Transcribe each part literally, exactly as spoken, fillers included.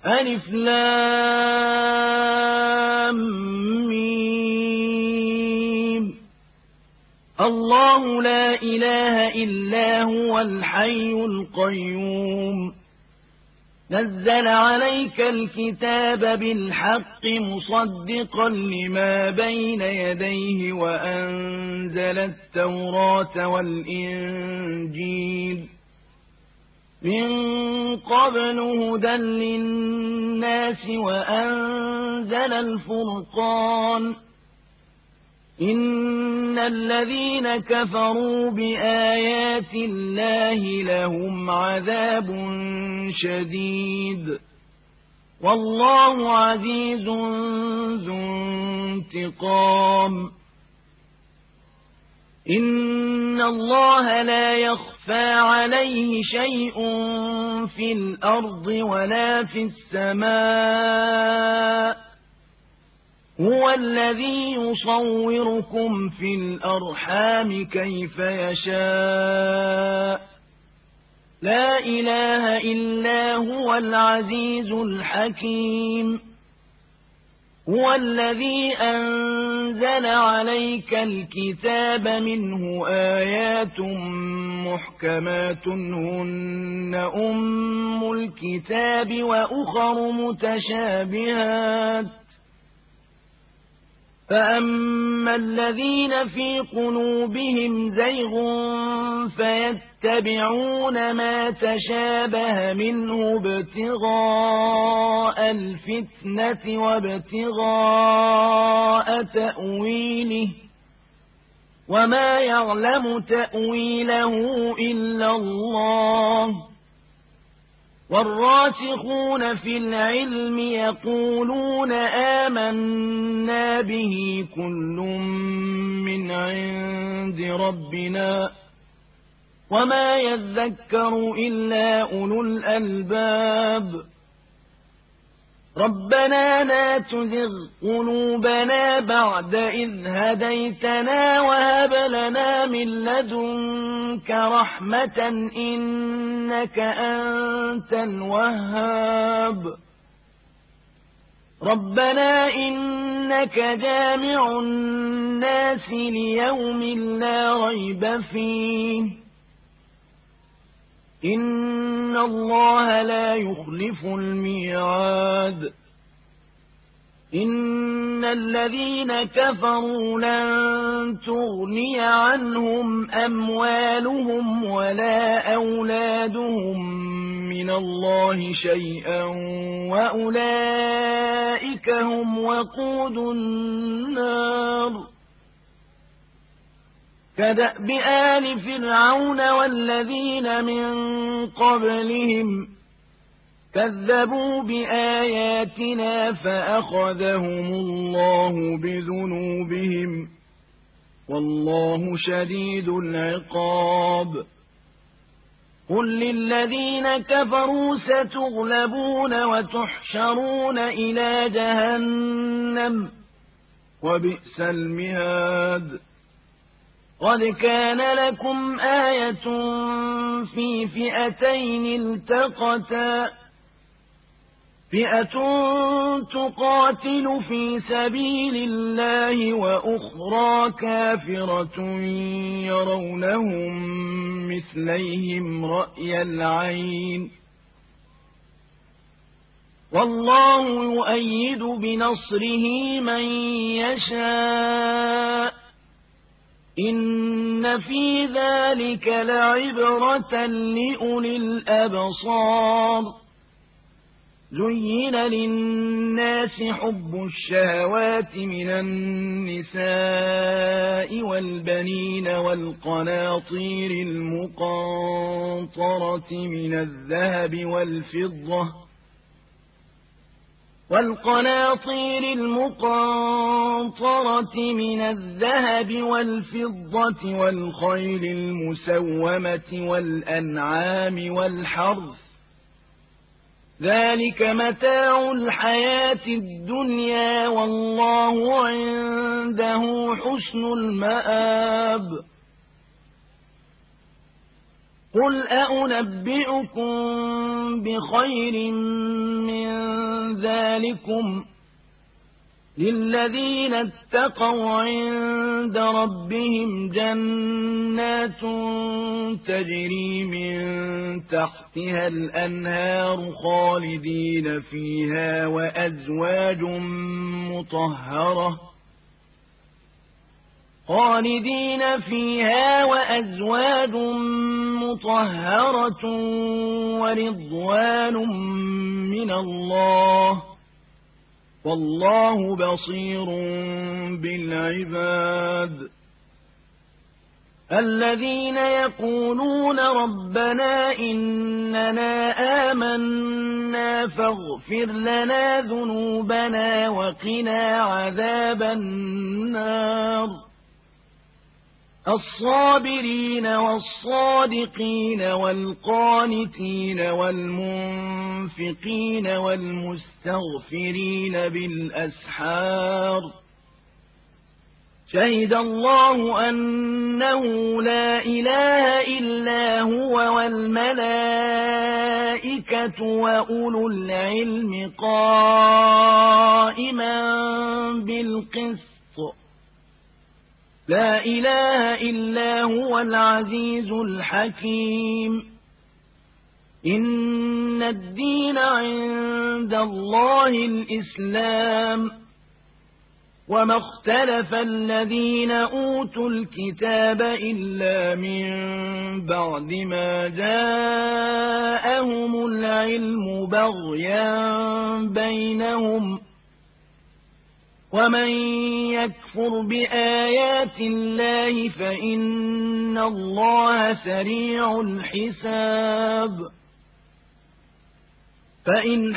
ألف لام ميم. الله لا إله إلا هو الحي القيوم نزل عليك الكتاب بالحق مصدقا لما بين يديه وأنزل التوراة والإنجيل من قبل هدى للناس وأنزل الفرقان إن الذين كفروا بآيات الله لهم عذاب شديد والله عزيز ذو انتقام إن الله لا يخفى عليه شيء في الأرض ولا في السماء هو الذي يصوركم في الأرحام كيف يشاء لا إله إلا هو العزيز الحكيم هو الذي أنزل عليك الكتاب منه آيات محكمات هن أم الكتاب وأخر متشابهات فأما الذين في قلوبهم زيغ فيتبعون ما تشابه منه ابتغاء الفتنة وابتغاء تأويله وما يعلم تأويله إلا الله والراسخون في العلم يقولون آمنا به كل من عند ربنا وما يذكر إلا أولو الألباب ربنا لا تزغ قلوبنا بعد إذ هديتنا وهب لنا من لدنك رحمة إنك أنت الوهاب ربنا إنك جامع الناس ليوم لا ريب فيه إن الله لا يخلف الميعاد إن الذين كفروا لن تغني عنهم أموالهم ولا أولادهم من الله شيئا وأولئك هم وقود النار كدأب آل فرعون والذين من قبلهم كذبوا بآياتنا فأخذهم الله بذنوبهم والله شديد العقاب قل للذين كفروا ستغلبون وتحشرون إلى جهنم وبئس المهاد قد كان لكم آية في فئتين التقتا فئة تقاتل في سبيل الله وأخرى كافرة يرونهم مثليهم رأي العين والله يؤيد بنصره من يشاء إن في ذلك لعبرة لأولي الأبصار زين للناس حب الشهوات من النساء والبنين والقناطير المقنطرة من الذهب والفضة والقناطير المقنطرة من الذهب والفضة والخيل المسومة والأنعام والحرث ذلك متاع الحياة الدنيا والله عنده حسن المآب قل أأنبئكم بخير من ذلكم للذين اتقوا عند ربهم جنات تجري من تحتها الأنهار خالدين فيها وأزواج مطهرة خالدين فيها وأزواج مطهرة ورضوان من الله والله بصير بالعباد الذين يقولون ربنا إننا آمنا فاغفر لنا ذنوبنا وقنا عذاب النار الصابرين والصادقين والقانتين والمنفقين والمستغفرين بالأسحار شهد الله أنه لا إله إلا هو والملائكة وأولو العلم قائما بالقسط لا إله إلا هو العزيز الحكيم إن الدين عند الله الإسلام وما اختلف الذين أوتوا الكتاب إلا من بعد ما جاءهم العلم بغيا بينهم ومن يكفر بآيات الله فإن الله سريع الحساب فإن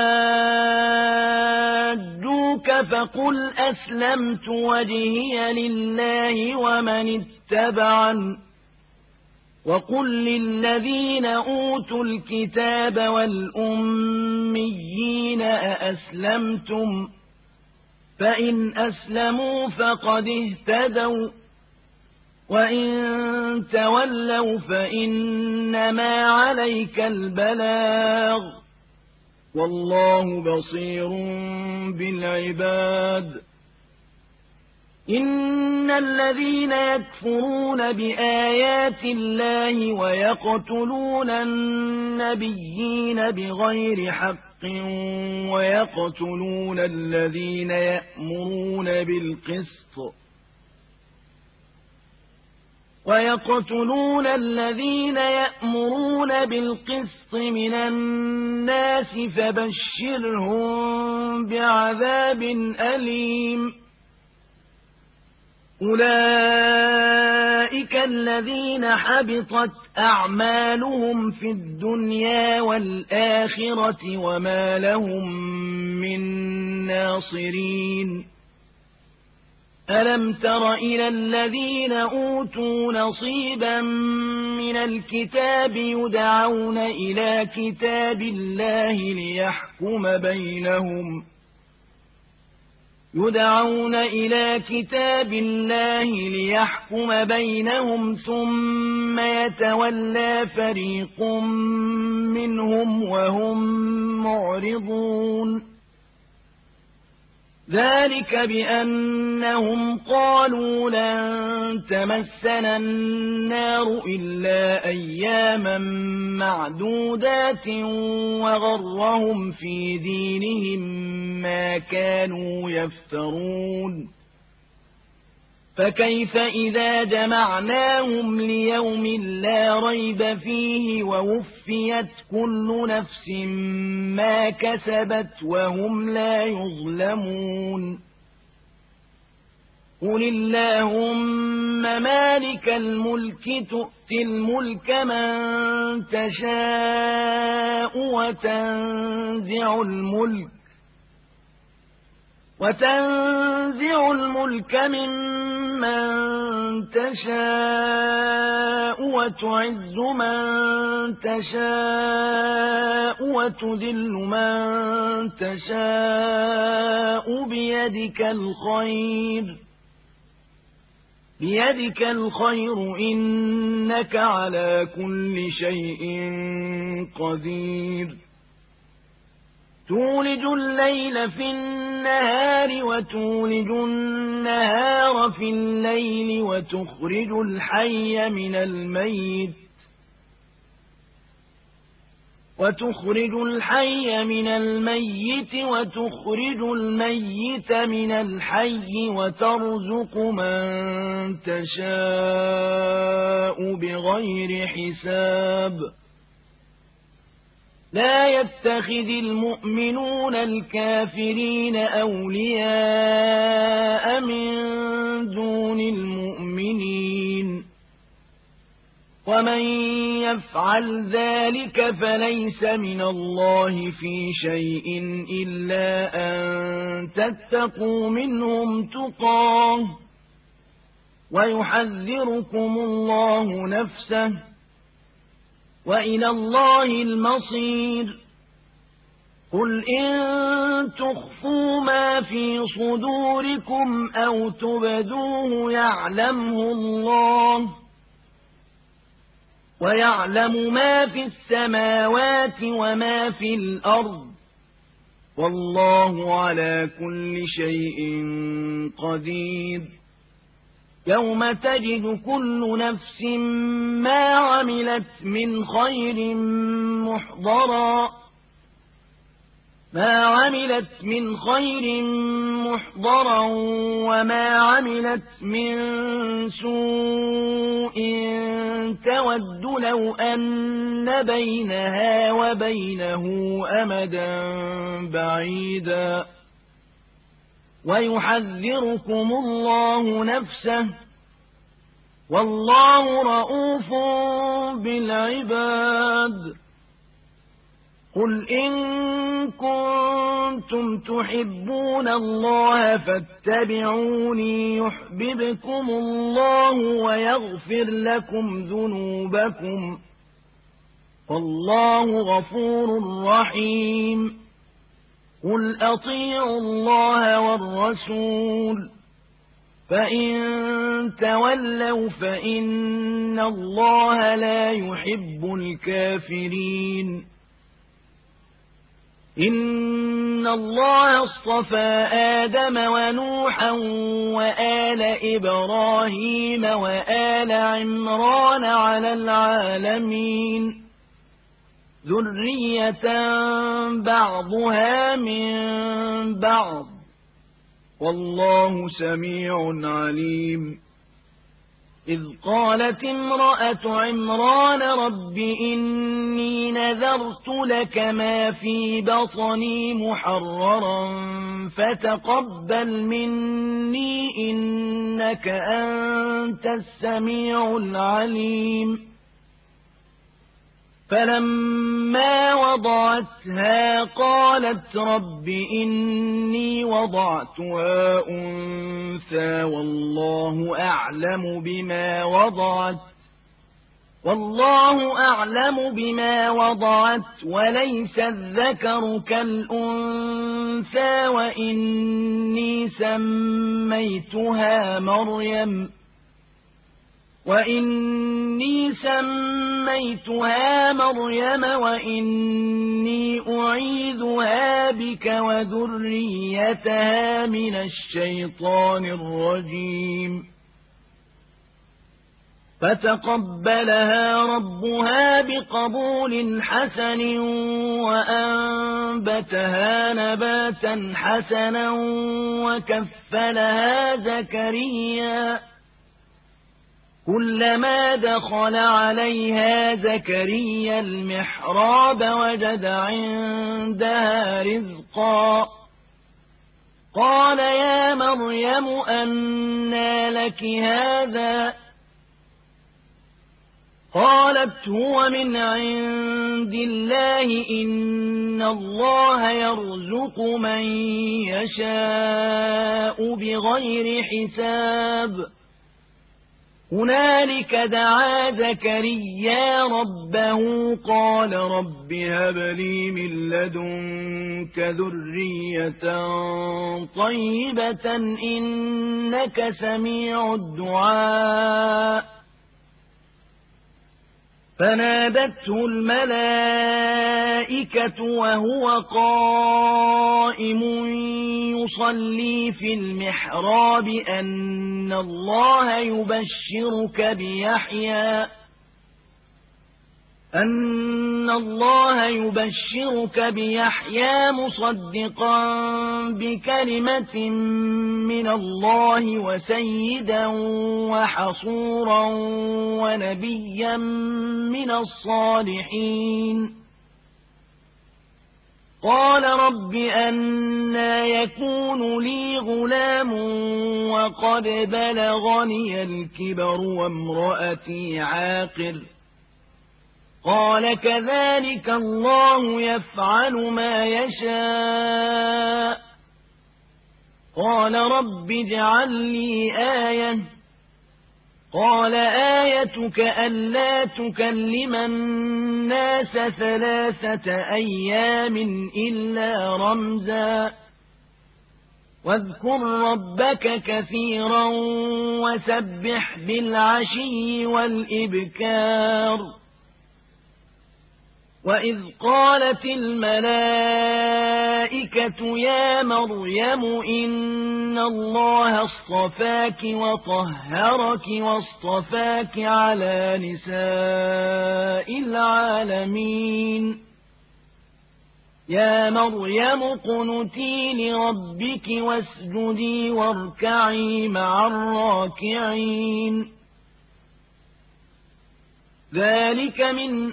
حاجوك فقل أسلمت وجهي لله ومن اتبعن وقل للذين أوتوا الكتاب والأميين أأسلمتم فإن أسلموا فقد اهتدوا وإن تولوا فإنما عليك البلاغ والله بصير بالعباد إن الذين يكفرون بآيات الله ويقتلون النبيين بغير حق ويقتلون الذين يأمرون بالقسط ويقتلون الذين يأمرون بالقسط من الناس فبشرهم بعذاب أليم أولئك الذين حبطت أعمالهم في الدنيا والآخرة وما لهم من ناصرين ألم تر إلى الذين أوتوا نصيبا من الكتاب يدعون إلى كتاب الله ليحكم بينهم يدعون إلى كتاب الله ليحكم بينهم ثم يتولى فريق منهم وهم معرضون ذلك بأنهم قالوا لن تمسنا النار إلا أياما معدودات وغرهم في دينهم ما كانوا يفترون فكيف إذا جمعناهم ليوم لا ريب فيه ووفيت كل نفس ما كسبت وهم لا يظلمون قل اللهم مالك الملك تؤتي الملك من تشاء وتنزع الملك وتنزع الملك ممن تشاء وتعز من تشاء وتذل من تشاء بيدك الخير بيدك الخير إنك على كل شيء قدير تولج الليل في النهار وتولج النهار في الليل وتخرج الحي من الميت وتخرج الحي من الميت وتخرج الميت من الحي وترزق من تشاء بغير حساب لا يتخذ المؤمنون الكافرين أولياء من دون المؤمنين ومن يفعل ذلك فليس من الله في شيء إلا أن تتقوا منهم تقاه ويحذركم الله نفسه وإلى الله المصير قل إن تخفوا ما في صدوركم أو تبدوه يعلمه الله ويعلم ما في السماوات وما في الأرض والله على كل شيء قدير يوم تجد كل نفس ما عملت من خير محضرا ما عملت من خير محضرا وما عملت من سوء تود لو أن بينها وبينه أمدا بعيدا ويحذركم الله نفسه والله رءوف بالعباد قل إن كنتم تحبون الله فاتبعوني يحببكم الله ويغفر لكم ذنوبكم والله غفور رحيم قل أطيعوا الله والرسول فإن تولوا فإن الله لا يحب الكافرين إن الله اصطفى آدم ونوحا وآل إبراهيم وآل عمران على العالمين ذرية بعضها من بعض والله سميع عليم إذ قالت امرأة عمران رب إني نذرت لك ما في بطني محررا فتقبل مني إنك أنت السميع العليم فلما وضعتها قالت رب إني وضعتها أنثى والله أعلم بما وضعت والله أعلم بما وضعت وليس الذكر كالأنثى وإني سميتها مريم وإني سميتها مريم وإني أعيذها بك وذريتها من الشيطان الرجيم فتقبلها ربها بقبول حسن وأنبتها نباتا حسنا وكفلها زكريا كلما دخل عليها زكريا المحراب وجد عندها رزقا قال يا مريم أنى لك هذا قالت هو من عند الله إن الله يرزق من يشاء بغير حساب هنالك دعا زكريا ربه قال رب هب لي من لدنك ذرية طيبة إنك سميع الدعاء فنادته الملائكة وهو قائم يصلي في المحراب أن الله يبشرك بيحيى أن الله يبشرك بيحيى مصدقا بكلمة من الله وسيدا وحصورا ونبيا من الصالحين قال رب أنى يكون لي غلام وقد بلغني الكبر وامرأتي عاقر قال كذلك الله يفعل ما يشاء قال رب اجعل لي آية قال آيتك ألا تكلم الناس ثلاثة أيام إلا رمزا واذكر ربك كثيرا وسبح بالعشي والإبكار وإذ قالت الملائكة يا مريم إن الله اصطفاك وطهرك واصطفاك على نساء العالمين يا مريم اقنتي لربك واسجدي واركعي مع الراكعين ذلك من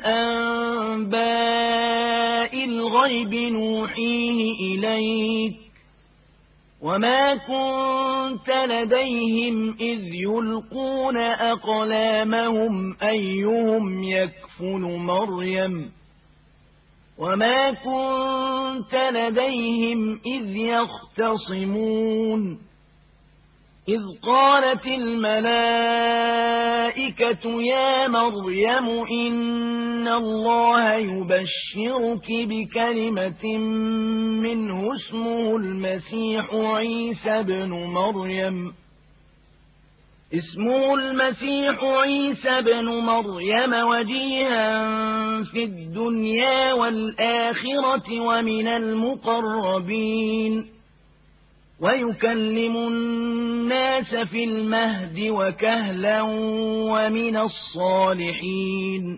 أنباء الغيب نوحيه إليك وما كنت لديهم إذ يلقون أقلامهم أيهم يكفل مريم وما كنت لديهم إذ يختصمون إذ قالت الملائكة يا مريم إن الله يبشرك بكلمة منه اسمه المسيح عيسى بن مريم اسمه المسيح عيسى بن مريم وجيها في الدنيا والآخرة ومن المقربين ويكلم الناس في المهد وكهلا ومن الصالحين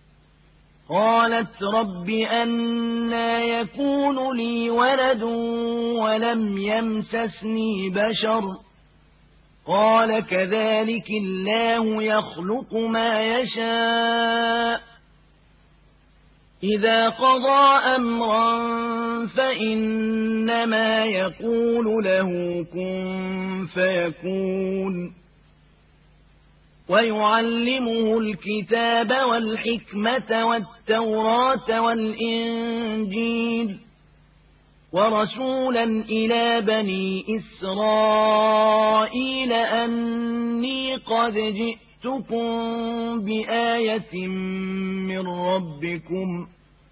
قالت رب أنى يكون لي ولد ولم يمسسني بشر قال كذلك الله يخلق ما يشاء إذا قضى أمرا فإنما يقول له كن فيكون ويعلمه الكتاب والحكمة والتوراة والإنجيل ورسولا إلى بني إسرائيل أني قد جئتكم بآية من ربكم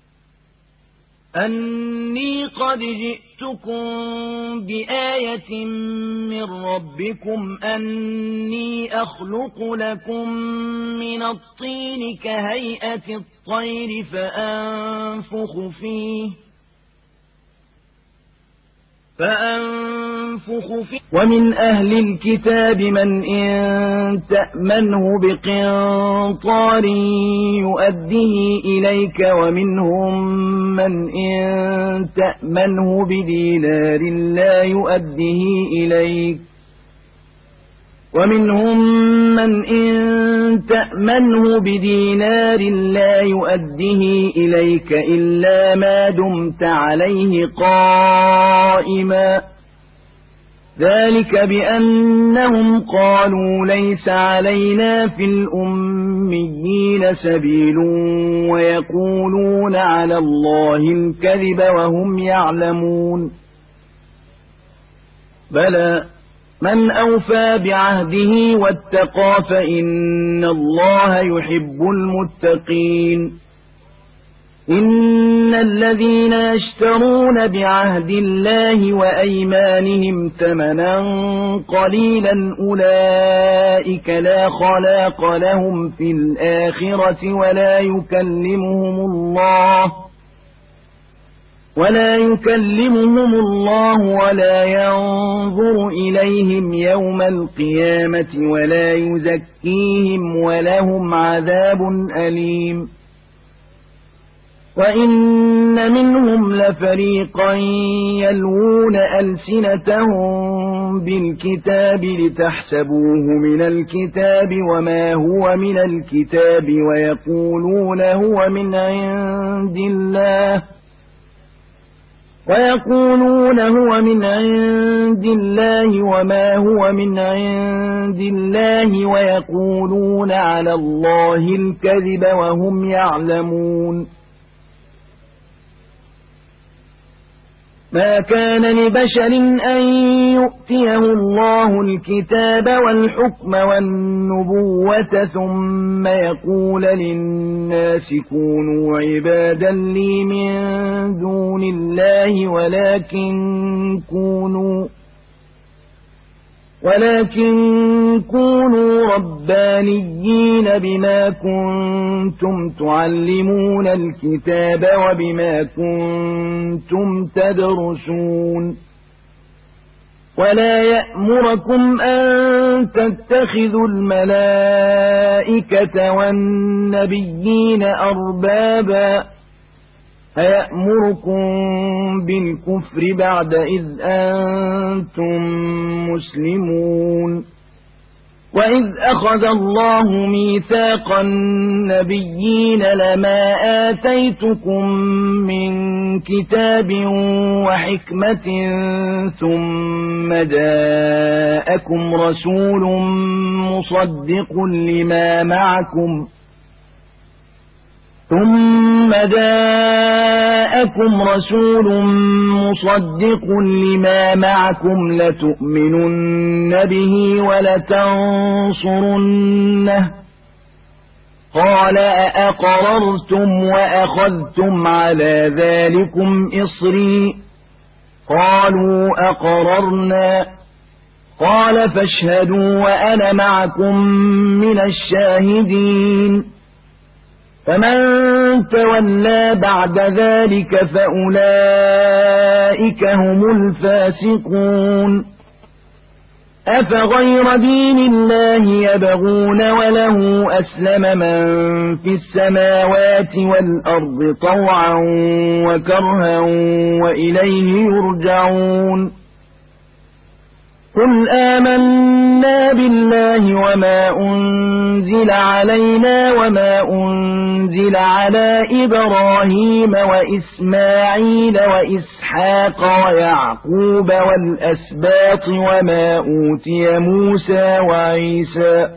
أني قد جئتكم بآية من ربكم أني أخلق لكم من الطين كهيئة الطير فأنفخ فيه فأنفخ فيه ومن أهل الكتاب من إن تأمنه بقنطار يؤديه إليك ومنهم من إن تأمنه بدينار لا يؤديه إليك ومنهم من إن تأمنه بدينار لا يؤديه إليك إلا ما دمت عليه قائما ذلك بأنهم قالوا ليس علينا في الأميين سبيل ويقولون على الله الكذب وهم يعلمون بلى من أوفى بعهده واتقى فإن الله يحب المتقين إن الذين يشترون بعهد الله وأيمانهم ثمنا قليلا أولئك لا خلاق لهم في الآخرة ولا يكلمهم الله ولا يكلمهم الله ولا ينظر إليهم يوم القيامة ولا يزكيهم ولهم عذاب أليم وإن منهم لفريقا يلوون ألسنتهم بالكتاب لتحسبوه من الكتاب وما هو من الكتاب ويقولون هو من عند الله ويقولون هو من عند الله وما هو من عند الله ويقولون على الله الكذب وهم يعلمون ما كان لبشر أن يؤتيه الله الكتاب والحكم والنبوة ثم يقول للناس كونوا عبادا لي من دون الله ولكن كونوا ولكن كونوا ربانيين بما كنتم تعلمون الكتاب وبما كنتم تدرسون ولا يأمركم أن تتخذوا الملائكة والنبيين أربابا أيأمركم بالكفر بعد إذ أنتم مسلمون وإذ أخذ الله ميثاق النبيين لما آتيتكم من كتاب وحكمة ثم جاءكم رسول مصدق لما معكم ثم جاءكم رسول مصدق لما معكم لتؤمنن به ولتنصرنه قال أأقررتم وأخذتم على ذلكم إصري قالوا أقررنا قال فاشهدوا وأنا معكم من الشاهدين فمن تولى بعد ذلك فأولئك هم الفاسقون أفغير دين الله يبغون وله أسلم من في السماوات والأرض طوعا وكرها وإليه يرجعون قل آمنا بالله وما أنزل علينا وما أنزل على إبراهيم وإسماعيل وإسحاق ويعقوب والأسباط وما أوتي موسى وعيسى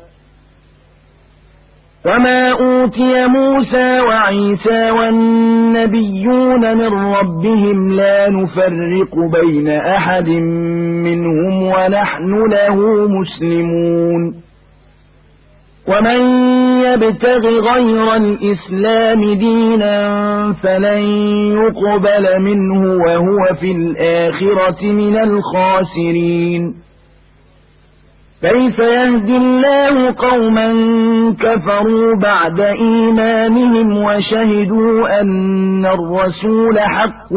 وما أوتي موسى وعيسى والنبيون من ربهم لا نفرق بين أحد منهم ونحن له مسلمون ومن يبتغ غير الإسلام دينا فلن يقبل منه وهو في الآخرة من الخاسرين كيف يهدي الله قوما كفروا بعد إيمانهم وشهدوا أن الرسول حق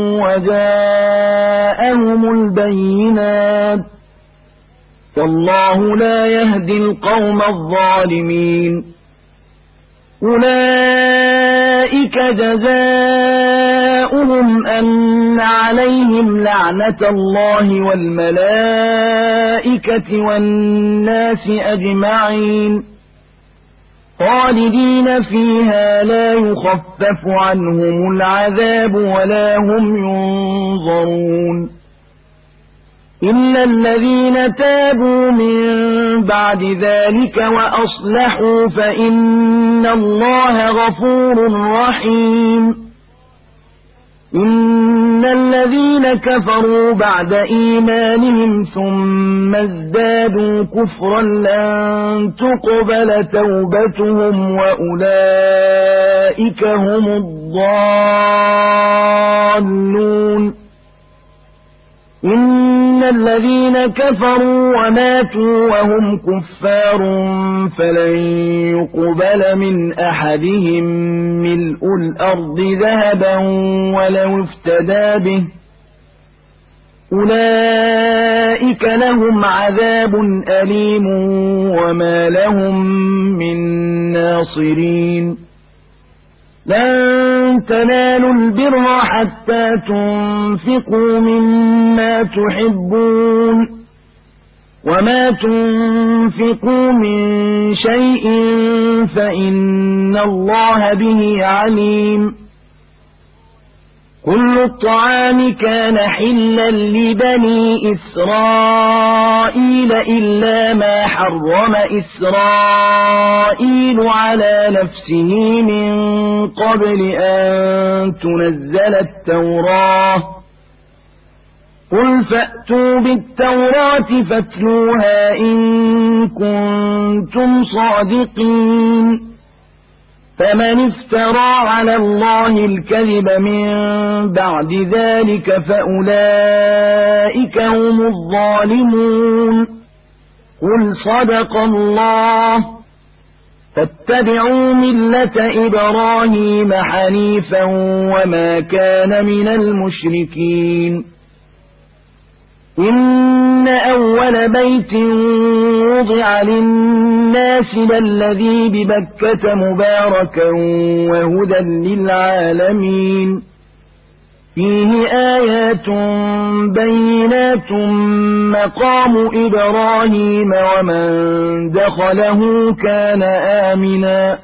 وجاءهم البينات والله لا يهدي القوم الظالمين أولئك جزاؤهم أن عليهم لعنة الله والملائكة والناس أجمعين خالدين فيها لا يخفف عنهم العذاب ولا هم ينظرون إلا الذين تابوا من بعد ذلك وأصلحوا فإن الله غفور رحيم إن الذين كفروا بعد إيمانهم ثم ازدادوا كفرا لن تقبل توبتهم وأولئك هم الضالون إن الذين كفروا وماتوا وهم كفار فلن يقبل من أحدهم ملء الأرض ذهبا ولو افتدى به أولئك لهم عذاب أليم وما لهم من ناصرين لن تنالوا البر حتى تنفقوا مما تحبون وما تنفقوا من شيء فإن الله به عليم كل الطعام كان حلا لبني إسرائيل إلا ما حرم إسرائيل على نفسه من قبل أن تنزل التوراة قل فأتوا بالتوراة فاتلوها إن كنتم صادقين فمن افترى على الله الكذب من بعد ذلك فأولئك هم الظالمون قل صدق الله فاتبعوا ملة إبراهيم حنيفا وما كان من المشركين إن أول بيت وضع للناس للذي ببكة مباركا وهدى للعالمين فيه آيات بينات مقام إبراهيم ومن دخله كان آمنا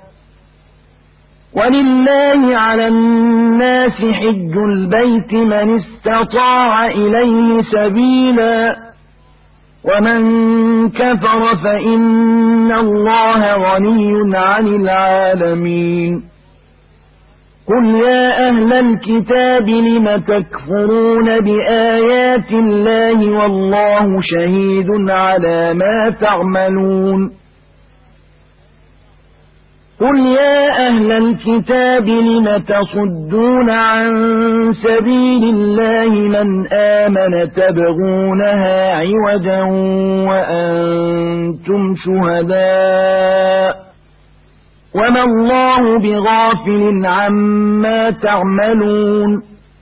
ولله على الناس حج البيت من استطاع إليه سبيلا ومن كفر فإن الله غني عن العالمين قل يا أهل الكتاب لم تكفرون بآيات الله والله شهيد على ما تعملون قل يا أهل الكتاب لم تصدون عن سبيل الله من آمن تبغونها عوجا وأنتم شهداء وما الله بغافل عما تعملون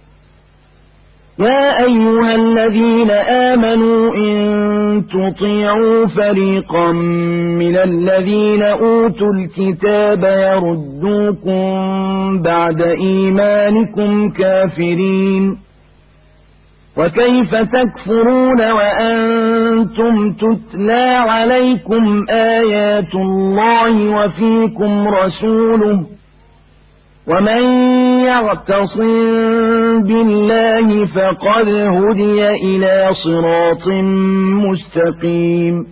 يا أيها الذين آمنوا إن تطيعوا فريقا من الذين أوتوا الكتاب يردوكم بعد إيمانكم كافرين وكيف تكفرون وأنتم تتلى عليكم آيات الله وفيكم رسوله ومن يعتصم بالله فقد هدي إلى صراط مستقيم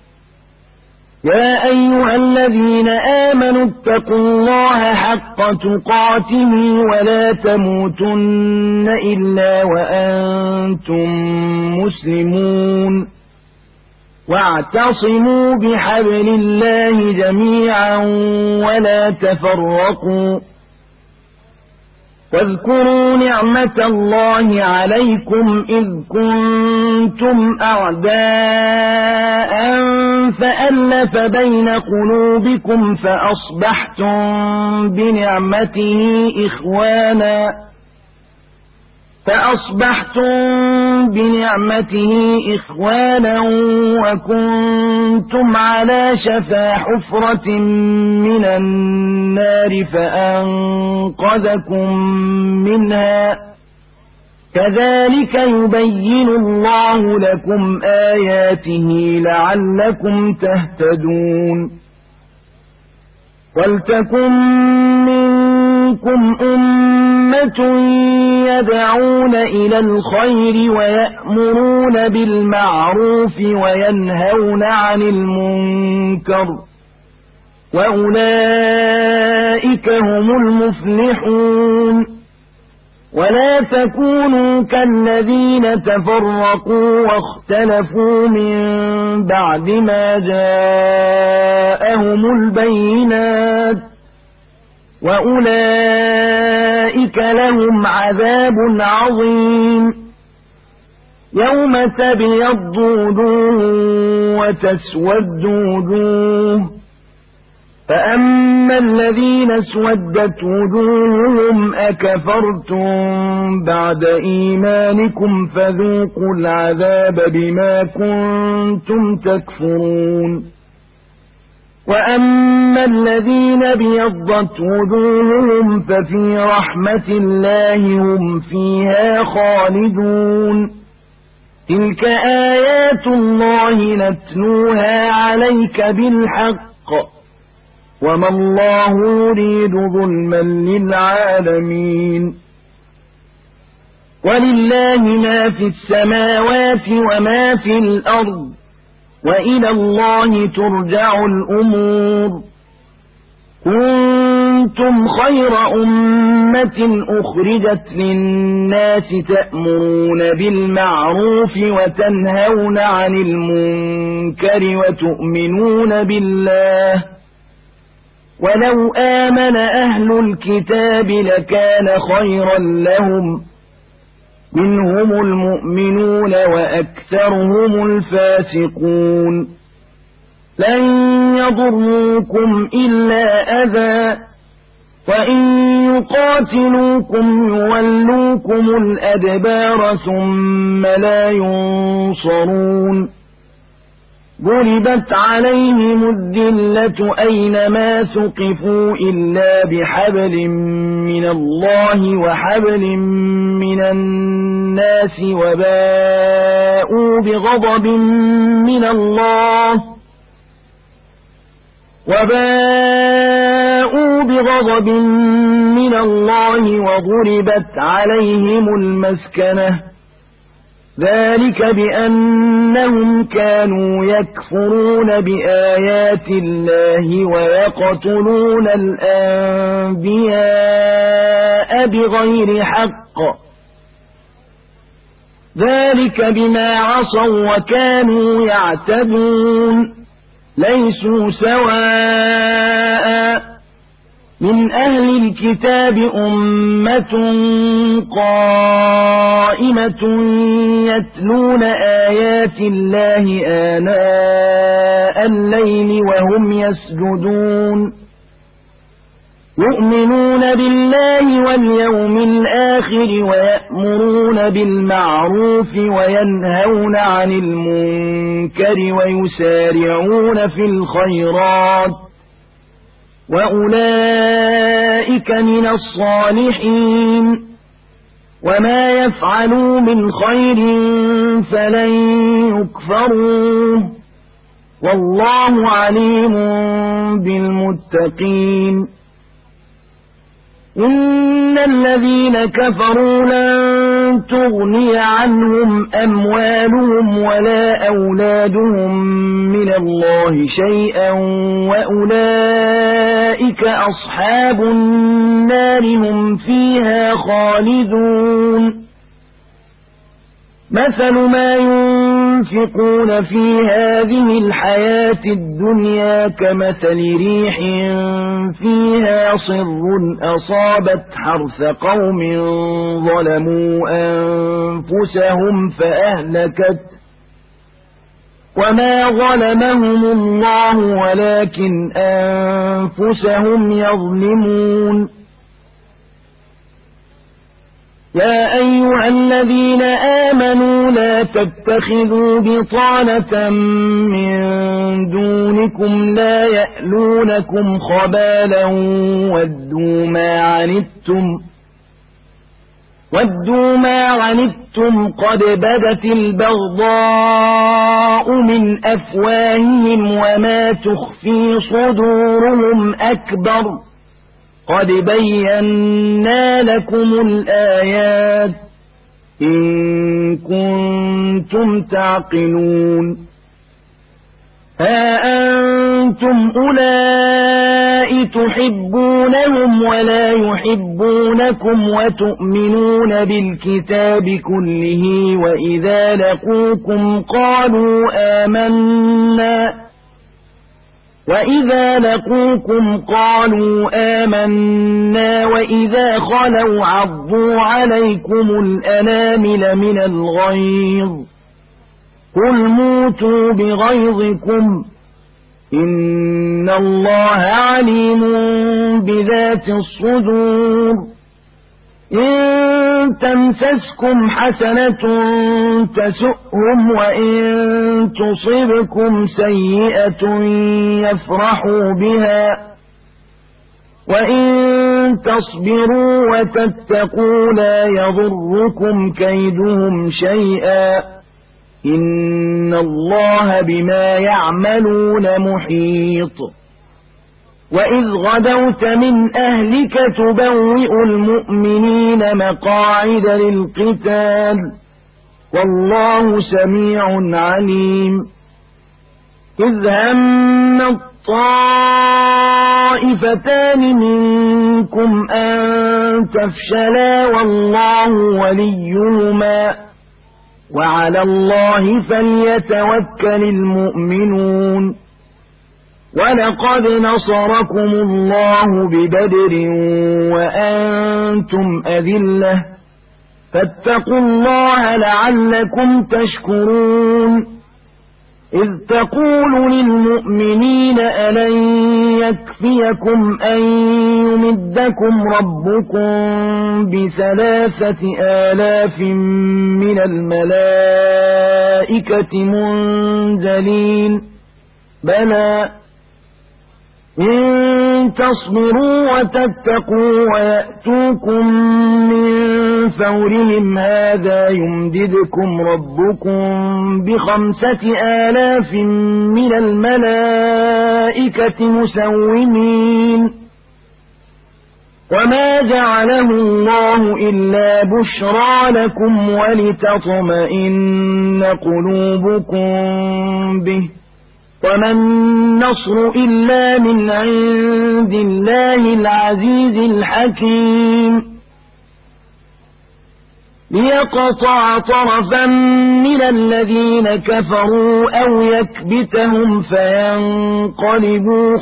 يا أيها الذين آمنوا اتقوا الله حق تقاته ولا تموتن إلا وأنتم مسلمون واعتصموا بحبل الله جميعا ولا تفرقوا واذكروا نعمة الله عليكم إذ كنتم أعداء فألف بين قلوبكم فأصبحتم بنعمته إخوانا فأصبحتم بنعمته إخوانا وكنتم على شفا حفرة من النار فأنقذكم منها كذلك يبين الله لكم آياته لعلكم تهتدون ولتكن منكم أمة يدعون إلى الخير ويأمرون بالمعروف وينهون عن المنكر وأولئك هم المفلحون ولا تكونوا كالذين تفرقوا واختلفوا من بعد ما جاءهم البينات وأولئك لهم عذاب عظيم يوم تبيض وجوه وتسود وجوه فأما الذين اسودت وجوههم أكفرتم بعد إيمانكم فذوقوا العذاب بما كنتم تكفرون وأما الذين ابيضت وجوههم ففي رحمة الله هم فيها خالدون تلك آيات الله نتلوها عليك بالحق وما الله يريد ظلما للعالمين ولله ما في السماوات وما في الأرض وإلى الله ترجع الأمور كنتم خير أمة أخرجت للناس تأمرون بالمعروف وتنهون عن المنكر وتؤمنون بالله ولو آمن أهل الكتاب لكان خيرا لهم منهم المؤمنون وأكثرهم الفاسقون لن يضروكم إلا أذى وإن يقاتلوكم يولوكم الأدبار ثم لا ينصرون ضربت عليهم الذلة أينما ثقفوا إلا بحبل من الله وحبل من الناس وباءوا بغضب من الله وباءوا بغضب من الله وضربت عليهم المسكنة ذلك بأنهم كانوا يكفرون بآيات الله ويقتلون الأنبياء بغير حق ذلك بما عصوا وكانوا يعتدون ليسوا سواء من أهل الكتاب أمة قائمة يتلون آيات الله آناء الليل وهم يسجدون يؤمنون بالله واليوم الآخر ويأمرون بالمعروف وينهون عن المنكر ويسارعون في الخيرات وأولئك من الصالحين وما يفعلوا من خير فلن يكفروه والله عليم بالمتقين إن الذين كفروا لن تغني عنهم أموالهم ولا أولادهم من الله شيئا وأولئك أصحاب النار هم فيها خالدون مثل ما ينفقون في هذه الحياة الدنيا كمثل ريح فيها صر أصابت حرث قوم ظلموا أنفسهم فأهلكت وما ظلمهم الله ولكن أنفسهم يظلمون يا أيها الذين آمنوا لا تتخذوا بطانة من دونكم لا يألونكم خبالا ودوا ما عنتم ودوا ما عنتم قد بدت البغضاء من أفواههم وما تخفي صدورهم أكبر قد بينا لكم الآيات إن كنتم تعقلون ها أنتم أولئك تحبونهم ولا يحبونكم وتؤمنون بالكتاب كله وإذا لقوكم قالوا آمنا وإذا لقوكم قالوا آمنا وإذا خلوا عضوا عليكم الأنامل من الغيظ قل موتوا بغيظكم إن الله عليم بذات الصدور إن تمسسكم حسنة تسؤهم وإن تصبكم سيئة يفرحوا بها وإن تصبروا وتتقوا لا يضركم كيدهم شيئا إن الله بما يعملون محيط وإذ غدوت من أهلك تبوئ المؤمنين مقاعد للقتال والله سميع عليم إذ هم الطائفتان منكم أن تفشلا والله وليهما وعلى الله فليتوكل المؤمنون ولقد نصركم الله ببدر وأنتم أذلة فاتقوا الله لعلكم تشكرون إذ تقول للمؤمنين ألن يكفيكم أن يمدكم ربكم بثلاثة آلاف من الملائكة منزلين بلى إن تصبروا وتتقوا ويأتوكم من فورهم هذا يمددكم ربكم بخمسة آلاف من الملائكة مسومين وما جعله الله إلا بشرى لكم ولتطمئن قلوبكم به وما النصر إلا من عند الله العزيز الحكيم ليقطع طرفا من الذين كفروا أو يكبتهم فينقلبوا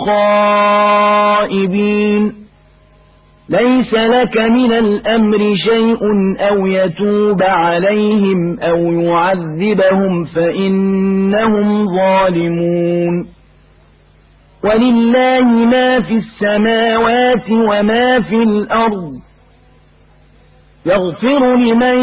خائبين ليس لك من الأمر شيء أو يتوب عليهم أو يعذبهم فإنهم ظالمون ولله ما في السماوات وما في الأرض يغفر لمن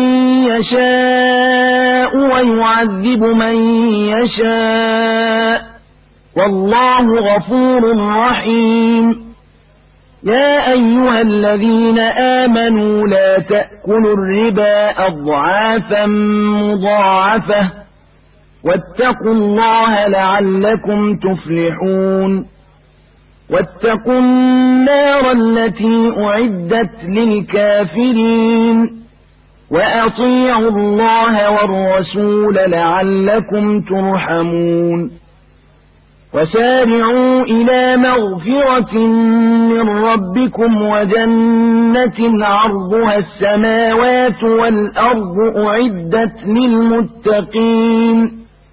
يشاء ويعذب من يشاء والله غفور رحيم يا أيها الذين آمنوا لا تأكلوا الربا أضعافا مضاعفة واتقوا الله لعلكم تفلحون واتقوا النار التي أعدت للكافرين وأطيعوا الله والرسول لعلكم ترحمون وسارعوا إلى مغفرة من ربكم وجنة عرضها السماوات والأرض أعدت للمتقين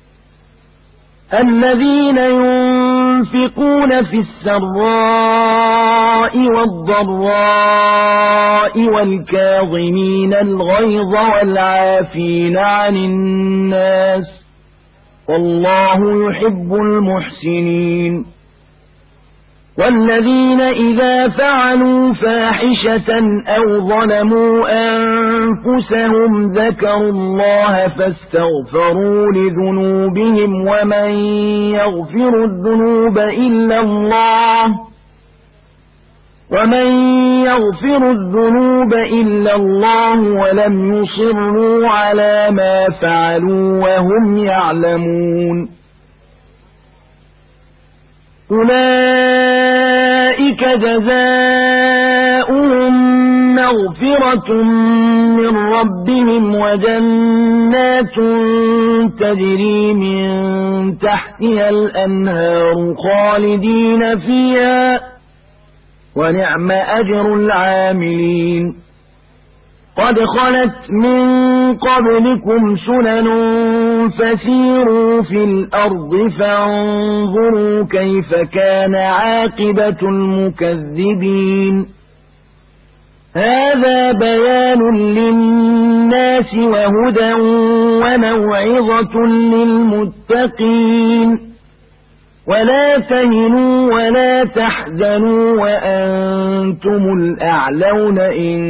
الذين ينفقون في السراء والضراء والكاظمين الغيظ والعافين عن الناس والله يحب المحسنين والذين إذا فعلوا فاحشة أو ظلموا أنفسهم ذكروا الله فاستغفروا لذنوبهم ومن يغفر الذنوب إلا الله ومن يغفر الذنوب إلا الله ولم يصروا على ما فعلوا وهم يعلمون أولئك جزاؤهم مغفرة من ربهم وجنات تجري من تحتها الأنهار خالدين فيها ونعم أجر العاملين قد خلت من قبلكم سنن فسيروا في الأرض فانظروا كيف كان عاقبة المكذبين هذا بيان للناس وهدى وموعظة للمتقين ولا تهنوا ولا تحزنوا وأنتم الأعلون إن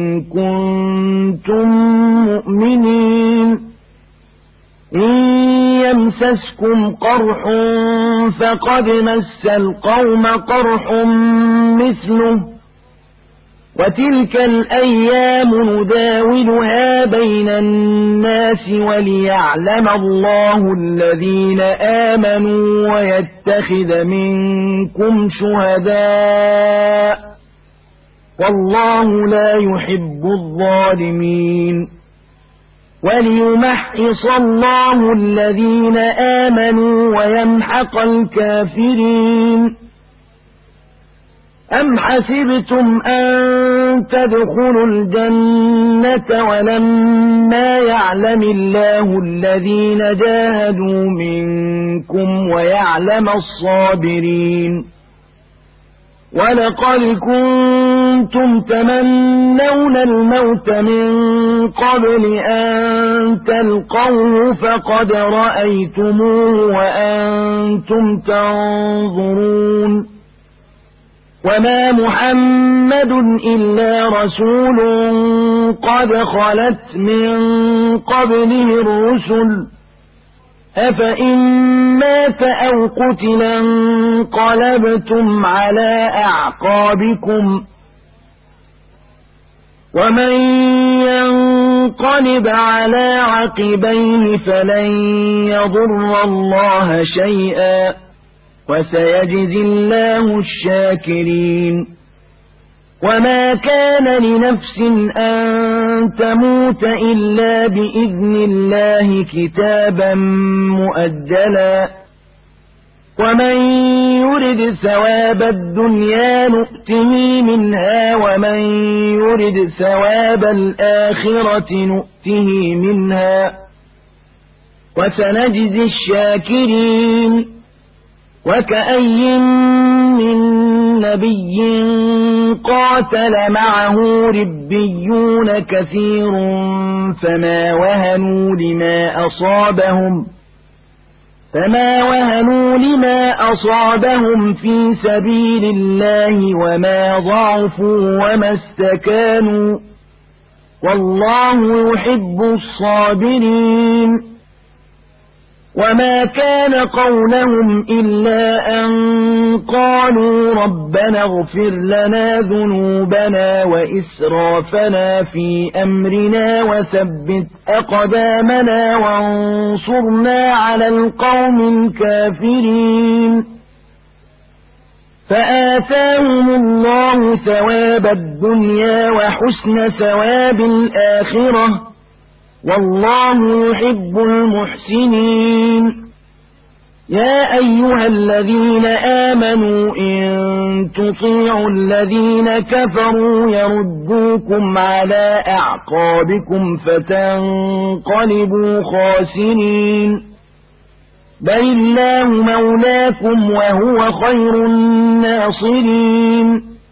كنتم مؤمنين إن يمسسكم قرح فقد مس القوم قرح مثله وتلك الأيام نداولها بين الناس وليعلم الله الذين آمنوا ويتخذ منكم شهداء والله لا يحب الظالمين وليمحص الله الذين آمنوا ويمحق الكافرين أم حسبتم أن تدخلوا الجنة ولما يعلم الله الذين جاهدوا منكم ويعلم الصابرين ولقد كنتم تمنون الموت من قبل أن تلقوه فقد رأيتموه وأنتم تنظرون وما محمد إلا رسول قد خلت من قبله الرسل أفإن مات أو قتل انقلبتم على أعقابكم ومن ينقلب على عقبيه فلن يضر الله شيئا وسيجزي الله الشاكرين وما كان لنفس أن تموت إلا بإذن الله كتابا مؤجلا ومن يرد ثواب الدنيا نؤته منها ومن يرد ثواب الآخرة نؤته منها وسنجزي الشاكرين وكأي من نبي قاتل معه ربيون كثير فما وهنوا لما أصابهم فما وهنوا لما أصابهم في سبيل الله وما ضعفوا وما استكانوا والله يحب الصابرين وما كان قولهم إلا أن قالوا ربنا اغفر لنا ذنوبنا وإسرافنا في أمرنا وثبت أقدامنا وانصرنا على القوم الكافرين فآتاهم الله ثواب الدنيا وحسن ثواب الآخرة والله يحب المحسنين يا أيها الذين آمنوا إن تطيعوا الذين كفروا يردوكم على أعقابكم فتنقلبوا خاسرين بل الله مولاكم وهو خير الناصرين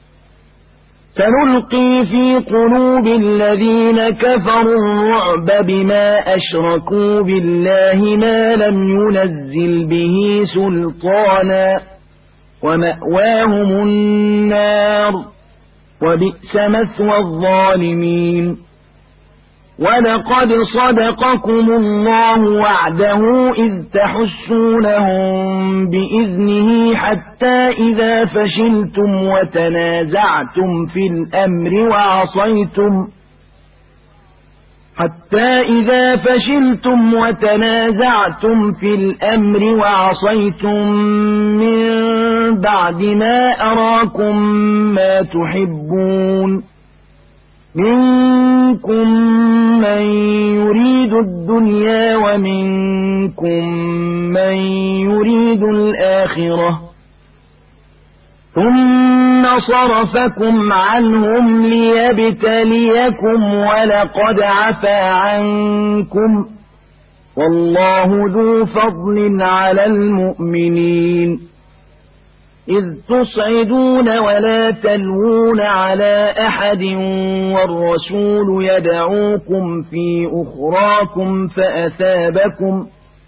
سنلقي في قلوب الذين كفروا الرعب بما أشركوا بالله ما لم ينزل به سلطانا ومأواهم النار وبئس مثوى الظالمين ولقد صدقكم الله وعده إذ تحسونهم بإذنه حتى إذا فشلتم وتنازعتم في الأمر وعصيتم حتى إذا فشلتم وتنازعتم في الأمر وعصيتم من بعد ما أراكم ما تحبون منكم من يريد الدنيا ومنكم من يريد الآخرة ثم صرفكم عنهم ليبتليكم ولقد عفا عنكم والله ذو فضل على المؤمنين إذ تصعدون ولا تلوون على أحد والرسول يدعوكم في أخراكم فأثابكم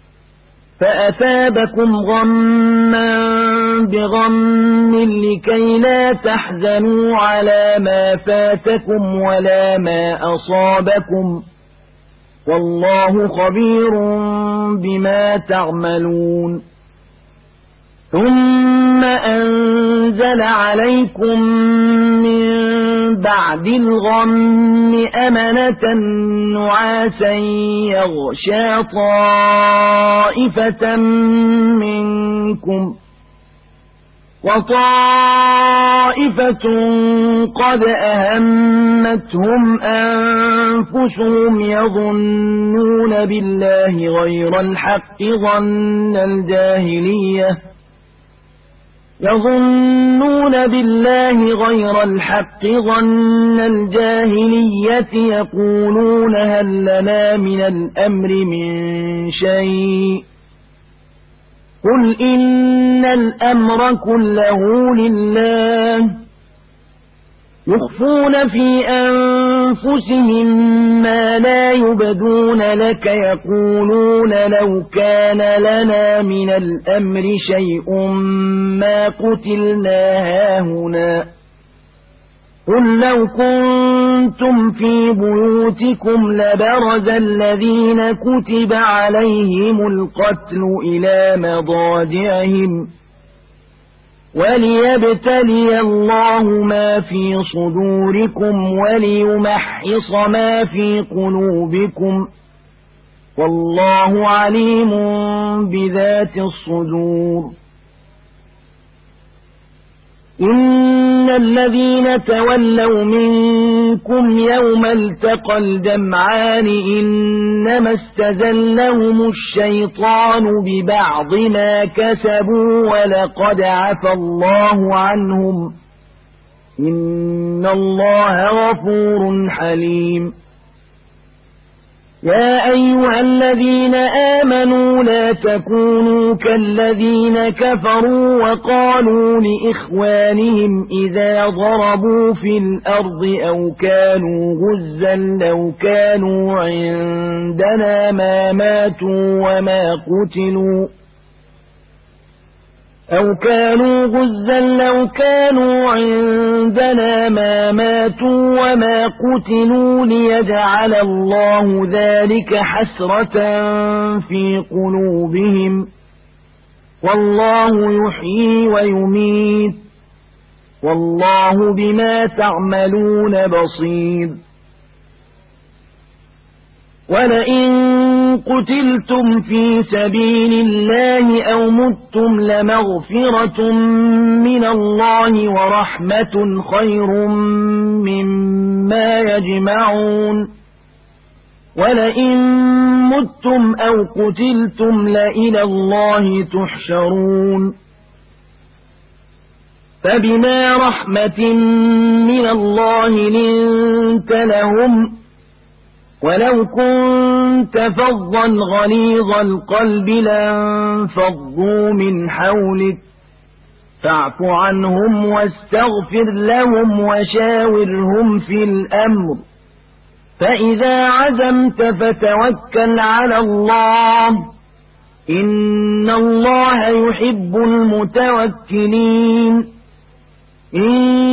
فأثابكم غما بغم لكي لا تحزنوا على ما فاتكم ولا ما أصابكم والله خبير بما تعملون ثم أنزل عليكم من بعد الغم أمنة نعاسا يغشى طائفة منكم وطائفة قد أهمتهم أنفسهم يظنون بالله غير الحق ظن الجاهلية يظنون بالله غير الحق ظن الجاهلية يقولون هل لنا من الأمر من شيء قل إن الأمر كله لله يخفون في أنفسهم ما لا يبدون لك يقولون لو كان لنا من الأمر شيء ما قتلنا هاهنا قل لو كنتم في بيوتكم لبرز الذين كتب عليهم القتل إلى مضاجعهم وليبتلي الله ما في صدوركم وليمحص ما في قلوبكم والله عليم بذات الصدور إن الذين تولوا منكم يوم التقى الجمعان إنما استزلهم الشيطان ببعض ما كسبوا ولقد عفى الله عنهم إن الله غفور حليم يا أيها الذين آمنوا لا تكونوا كالذين كفروا وقالوا لإخوانهم إذا ضربوا في الأرض أو كانوا غزا لو كانوا عندنا ما ماتوا وما قتلوا أو كانوا غزا لو كانوا عندنا ما ماتوا وما قتلوا ليجعل الله ذلك حسرة في قلوبهم والله يحيي ويميت والله بما تعملون بصير ولئن قتلتم في سبيل الله أو متم لمغفرة من الله ورحمة خير مما يجمعون ولئن متم أو قتلتم لإلى الله تحشرون فبما رحمة من الله لنت لهم ولو كنت فظا غليظ القلب لانفضوا من حولك فاعف عنهم واستغفر لهم وشاورهم في الأمر فإذا عزمت فتوكل على الله إن الله يحب المتوكلين إن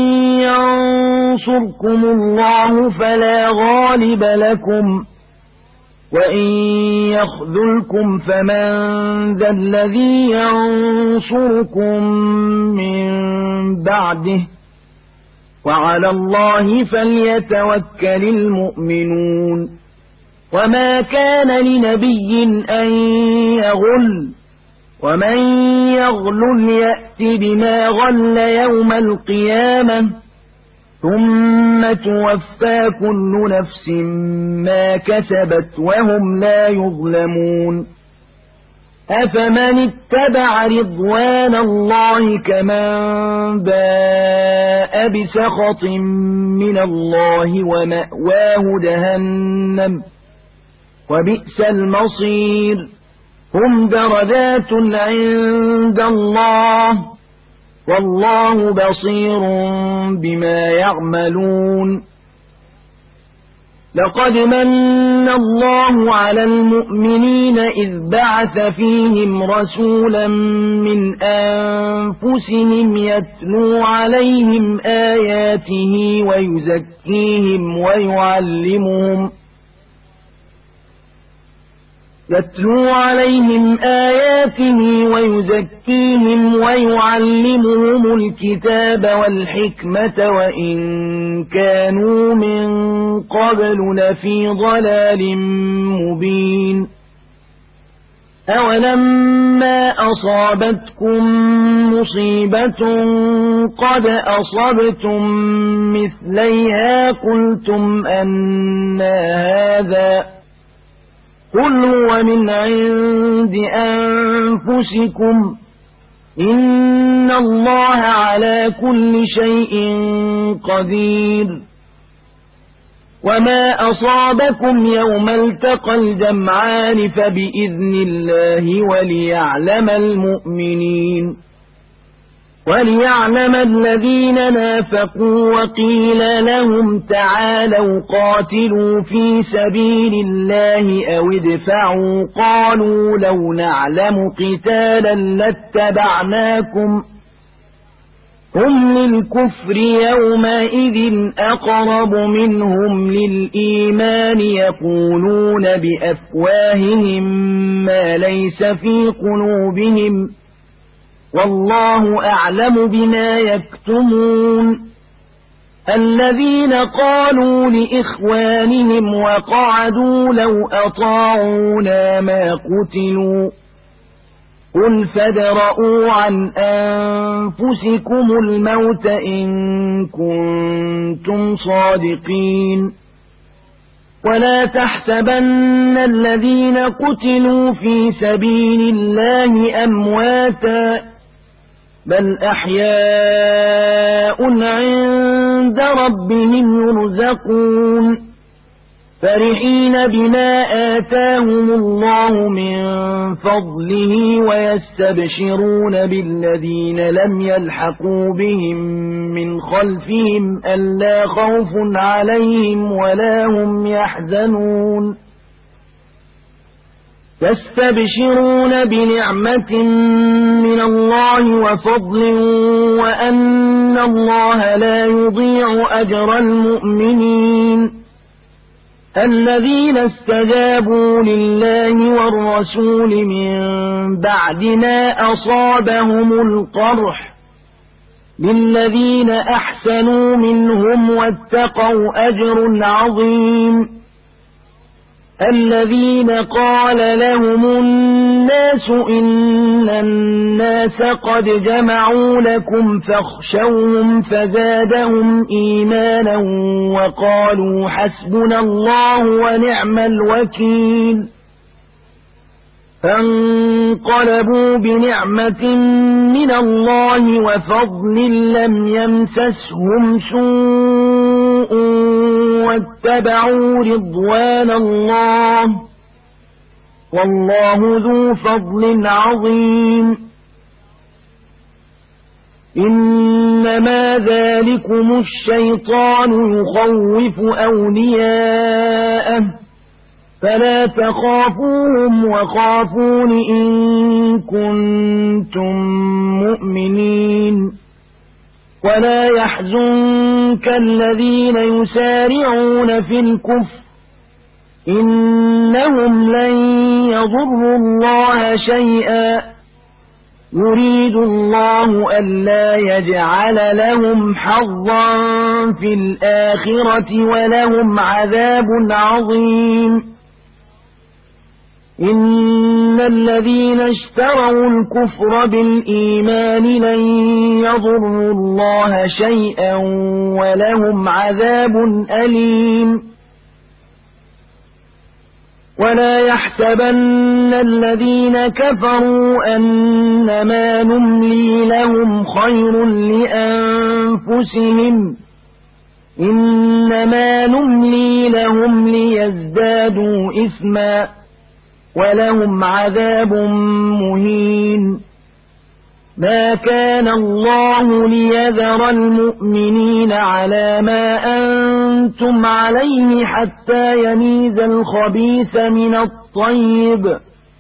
ينصركم الله فلا غالب لكم وإن يخذلكم فمن ذا الذي ينصركم من بعده وعلى الله فليتوكل المؤمنون وما كان لنبي أن يغل ومن يغل يأت بما غل يوم القيامة ثم توفى كل نفس ما كسبت وهم لا يظلمون أفمن اتبع رضوان الله كمن باء بسخط من الله ومأواه جهنم وبئس المصير هم درجات عند الله والله بصير بما يعملون لقد من الله على المؤمنين إذ بعث فيهم رسولا من أنفسهم يتلو عليهم آياته ويزكيهم ويعلمهم يتلو عليهم آياته ويزكيهم ويعلمهم الكتاب والحكمة وإن كانوا من قبل لفي ضلال مبين أولما أصابتكم مصيبة قد أصبتم مثليها قلتم أنى هذا قل هو من عند أنفسكم إن الله على كل شيء قدير وما أصابكم يوم التقى الجمعان فبإذن الله وليعلم المؤمنين وليعلم الذين نافقوا وقيل لهم تعالوا قاتلوا في سبيل الله أو ادفعوا قالوا لو نعلم قتالا لاتبعناكم هم للكفر يومئذ أقرب منهم للإيمان يقولون بأفواههم ما ليس في قلوبهم والله أعلم بما يكتمون الذين قالوا لإخوانهم وقعدوا لو أطاعونا ما قتلوا قل فادرءوا عن أنفسكم الموت إن كنتم صادقين ولا تحسبن الذين قتلوا في سبيل الله أمواتا بل أحياء عند ربهم يرزقون فرحين بما آتاهم الله من فضله ويستبشرون بالذين لم يلحقوا بهم من خلفهم ألا خوف عليهم ولا هم يحزنون يستبشرون بنعمة من الله وفضل وأن الله لا يضيع أجر المؤمنين الذين استجابوا لله والرسول من بعد ما أصابهم القرح للذين أحسنوا منهم واتقوا أجر عظيم الذين قال لهم الناس إن الناس قد جمعوا لكم فاخشوهم فزادهم إيمانا وقالوا حسبنا الله ونعم الوكيل فانقلبوا بنعمة من الله وفضل لم يمسسهم سوء واتبعوا رضوان الله والله ذو فضل عظيم إنما ذلكم الشيطان يخوف أولياءه فلا تخافوهم وخافون إن كنتم مؤمنين ولا يحزنك الذين يسارعون في الكفر إنهم لن يضروا الله شيئا يريد الله ألا يجعل لهم حظا في الآخرة ولهم عذاب عظيم إن الذين اشتروا الكفر بالإيمان لن يضروا الله شيئا ولهم عذاب أليم ولا يحسبن الذين كفروا أنما نملي لهم خير لأنفسهم إنما نملي لهم ليزدادوا إثما ولهم عذاب مهين ما كان الله ليذر المؤمنين على ما أنتم عليه حتى يميز الخبيث من الطيب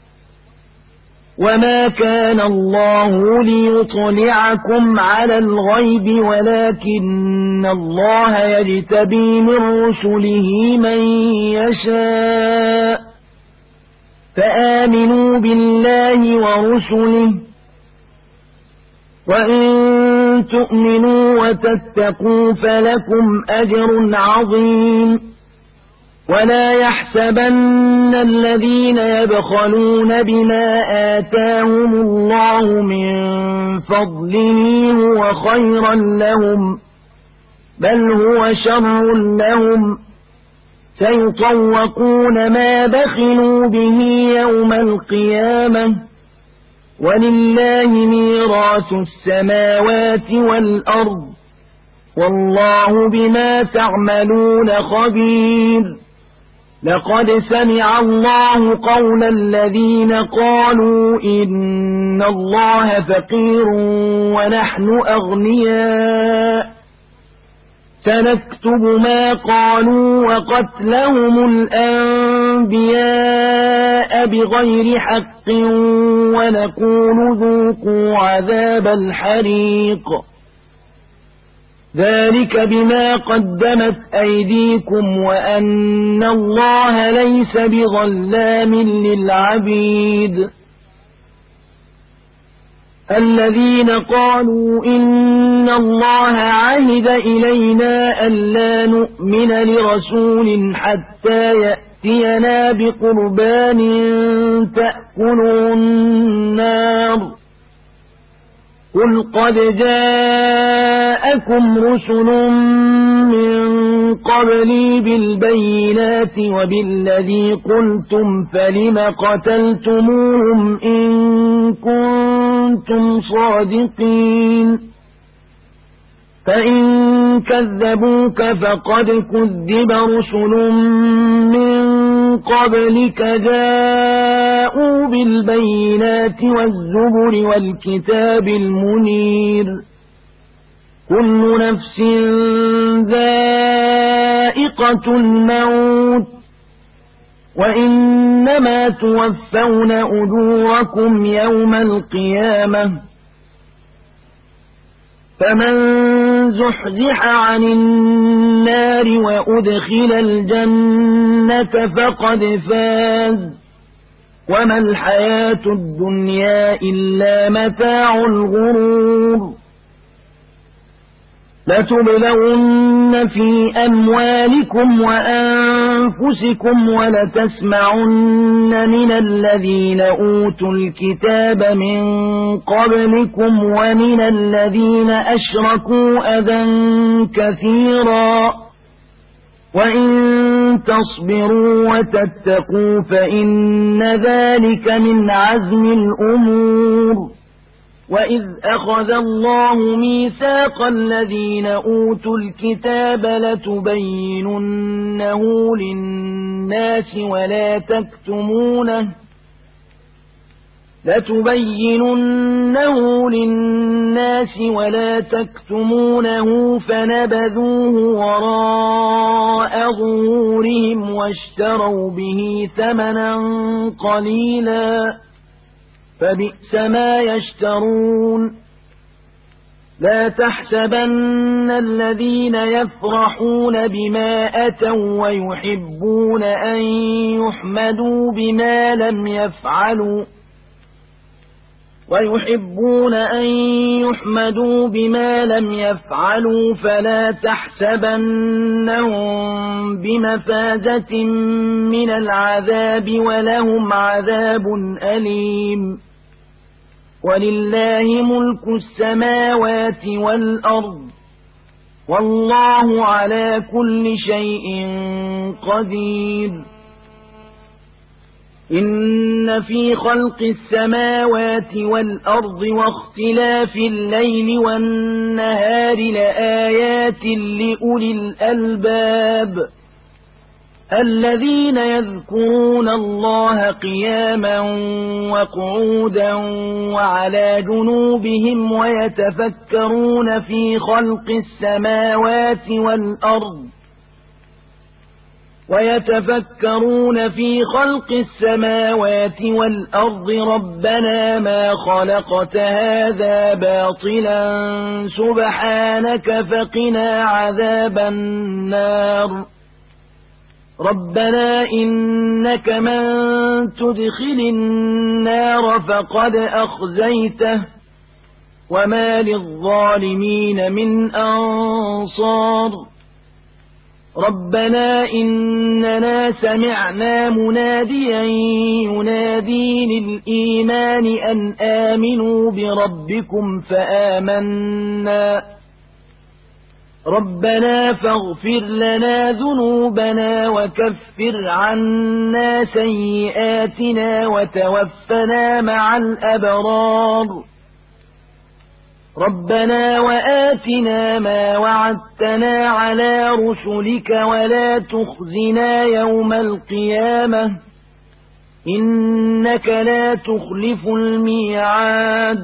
وما كان الله ليطلعكم على الغيب ولكن الله يجتبي من رسله من يشاء فآمنوا بالله ورسله وإن تؤمنوا وتتقوا فلكم أجر عظيم ولا يحسبن الذين يبخلون بما آتاهم الله من فضله هو خيرا لهم بل هو شر لهم سيطوقون ما بخلوا به يوم القيامة ولله ميراث السماوات والأرض والله بما تعملون خبير لقد سمع الله قول الذين قالوا إن الله فقير ونحن أغنياء سنكتب ما قالوا وقتلهم الأنبياء بغير حق ونقول ذوقوا عذاب الحريق ذلك بما قدمت أيديكم وأن الله ليس بظلام للعبيد الذين قالوا إن الله عهد إلينا ألا نؤمن لرسول حتى يأتينا بقربان تأكله النار قل قد جاءكم رسل من قبلي بالبينات وبالذي قلتم فلم قتلتموهم إن كنتم صادقين فإن كذبوك فقد كذب رسل من قبلك جاءوا بالبينات والزبر والكتاب المنير كل نفس ذائقة الموت وإنما توفون أجوركم يوم القيامة فمن زحزح عن النار وأدخل الجنة فقد فاز وما الحياة الدنيا إلا متاع الغرور لتبلغن في أموالكم وأنفسكم ولتسمعن من الذين أوتوا الكتاب من قبلكم ومن الذين أشركوا أذى كثيرا وإن تصبروا وتتقوا فإن ذلك من عزم الأمور وإذ أخذ الله ميثاق الذين أوتوا الكتاب لتبيننه للناس ولا تكتمونه لتبيننه للناس ولا تكتمونه فنبذوه وراء ظهورهم واشتروا به ثمنا قليلا فبئس ما يشترون لا تحسبن الذين يفرحون بما أتوا ويحبون أن يحمدوا بما لم يفعلوا ويحبون أن يحمدوا بما لم يفعلوا فلا تحسبنهم بمفازة من العذاب ولهم عذاب أليم ولله ملك السماوات والأرض والله على كل شيء قدير إن في خلق السماوات والأرض واختلاف الليل والنهار لآيات لأولي الألباب الذين يذكرون الله قياما وقعودا وعلى جنوبهم ويتفكرون في خلق السماوات والأرض ويتفكرون في خلق السماوات والأرض ربنا ما خلقت هذا باطلا سبحانك فقنا عذاب النار ربنا إنك من تدخل النار فقد أخزيته وما للظالمين من أنصار ربنا إننا سمعنا مناديا ينادي للإيمان أن آمنوا بربكم فآمنا ربنا فاغفر لنا ذنوبنا وكفر عنا سيئاتنا وتوفنا مع الأبرار ربنا وآتنا ما وعدتنا على رسلك ولا تخزنا يوم القيامة إنك لا تخلف الميعاد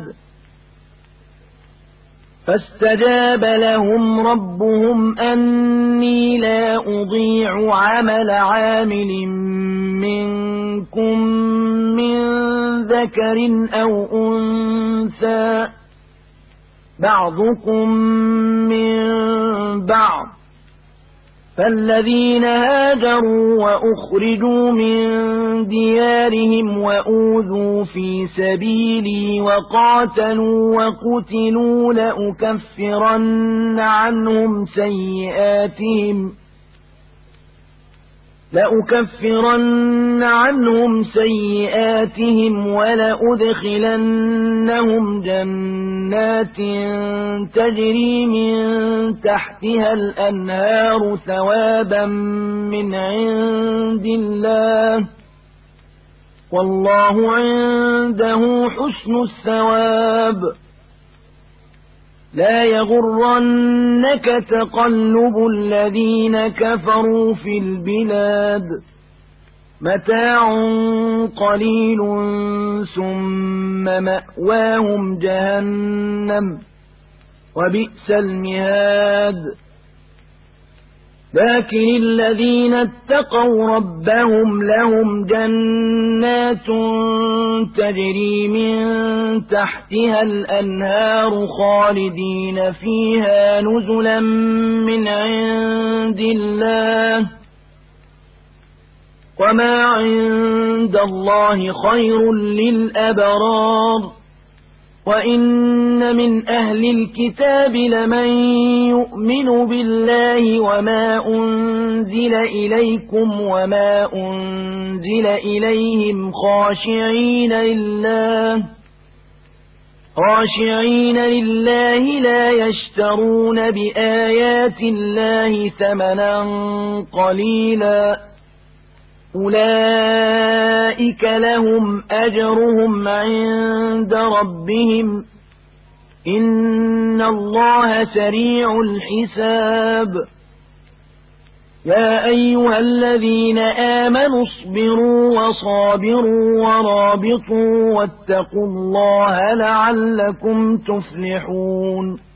فاستجاب لهم ربهم أني لا أضيع عمل عامل منكم من ذكر أو أنثى بعضكم من بعض فالذين هاجروا وأخرجوا من ديارهم وأوذوا في سبيلي وقاتلوا وقتلوا لأكفرن عنهم سيئاتهم لأكفرن عنهم سيئاتهم ولأدخلنهم جنات تجري من تحتها الأنهار ثوابا من عند الله والله عنده حسن الثواب لا يغرنك تقلب الذين كفروا في البلاد متاع قليل ثم مأواهم جهنم وبئس المهاد لكن الذين اتقوا ربهم لهم جنات تجري من تحتها الأنهار خالدين فيها نزلا من عند الله وما عند الله خير للأبرار وإن من أهل الكتاب لمن يؤمن بالله وما أنزل إليكم وما أنزل إليهم خاشعين لله خاشعين لله لا يشترون بآيات الله ثمنا قليلا أولئك لهم أجرهم عند ربهم إن الله سريع الحساب يا أيها الذين آمنوا اصبروا وصابروا ورابطوا واتقوا الله لعلكم تفلحون